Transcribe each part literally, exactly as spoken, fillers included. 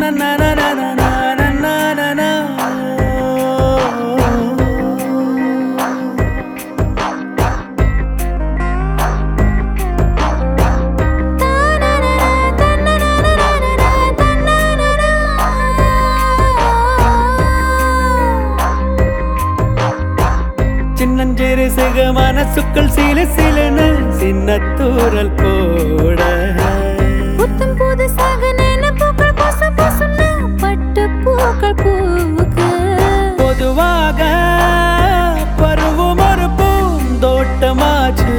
சின்னஞ்சிறு சிக மனசுக்குள் சில சிலனு சின்னத்தூரல் போட புத்தம் புது சாக நினைப்புகள் பொச பொசுன்னு பட்டு பூக்கள் பூக்கு பொதுவாக பருவம் ஒரு பூந்தோட்டமாச்சு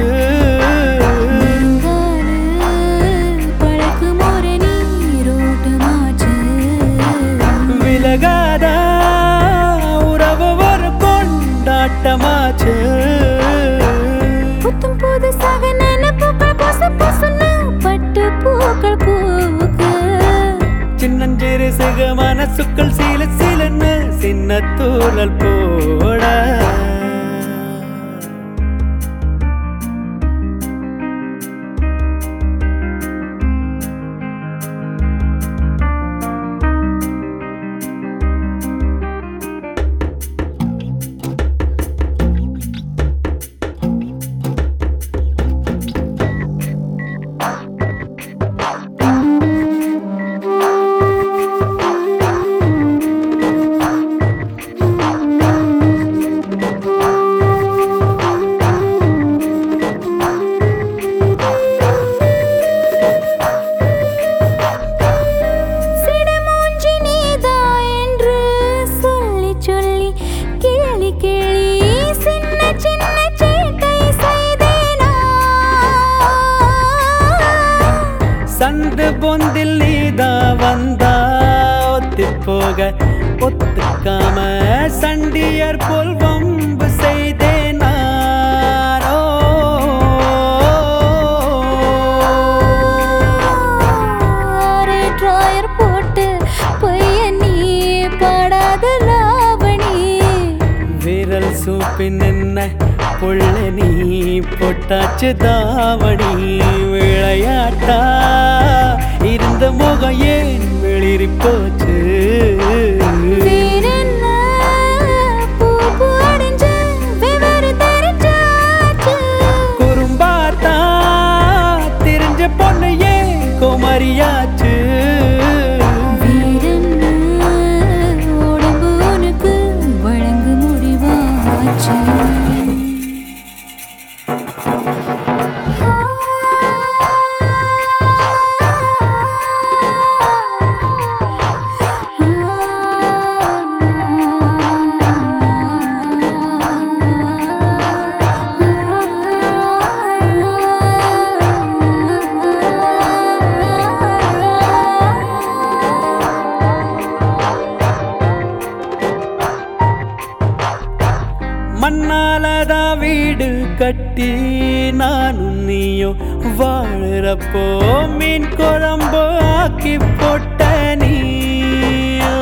பழக்கும் ஒரு நீரோட்டமாச்சு விலகாத உறவு ஒரு கொண்டாட்டமாச்சு புத்தம் புது சாக நினைப்புகள் பொச பொசுன்னு பட்டு பூக்கள் பூக்கு சின்னஞ்சிறு சிக மனசுக்குள் சில சிலன்னு சின்னத்தூரல் போட சந்து பொந்தில் நீதா வந்தா ஒத்தி போக ஒத்துக்காம சண்டியர் போல் வம்பு செய்தேன் நானோ ட்ராயர் போட்டு பைய நீ பாடாத லாவணி விரல் சூப்பின் என்ன புள்ள நீ பொட்டாச்சு தாவணி விளையாட்டா இருந்த முகம் ஏன் வெளிரி போச்சு குறும்பாத்தா தெரிஞ்ச பொண்ணு ஏன் குமரியாச்சு உடம்பு உனக்கு வழங்கு முடிவாச்சு மண்ணாலதா வீடு கட்டி நானும் நீயும் வாழறப்போ மீன் குழம்பு ஆக்கி போட்ட நீயோ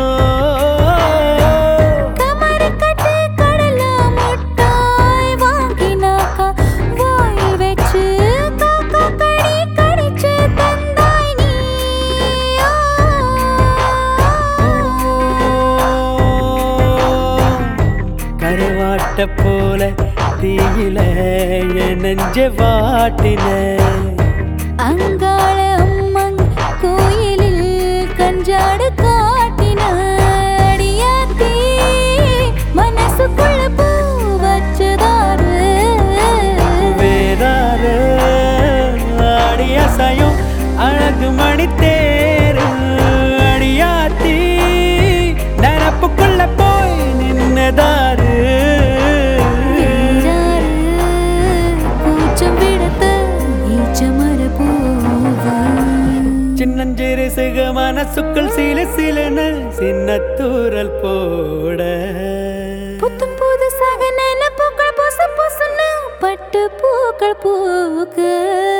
கருவாட்ட போல தீயில நெஞ்ச வாட்டின அங்காள அம்மன் கோயிலில் கஞ்சாடு காட்டின அடியாத்தி மனசுக்குள்ள பூ வச்சதாரு வேறாரு அடியாசையும் அழகு மணி தேரு அடியாத்தி நினப்புக்குள்ள போய் நின்னதாரு சின்னஞ்சிறு சிக மனசுக்குள் சில சிலன சின்னத்தூரல் போட புத்தம் புது சாக நினைப்புகள் பொச பொசுன்னு பட்டு பூக்கள் பூக்கு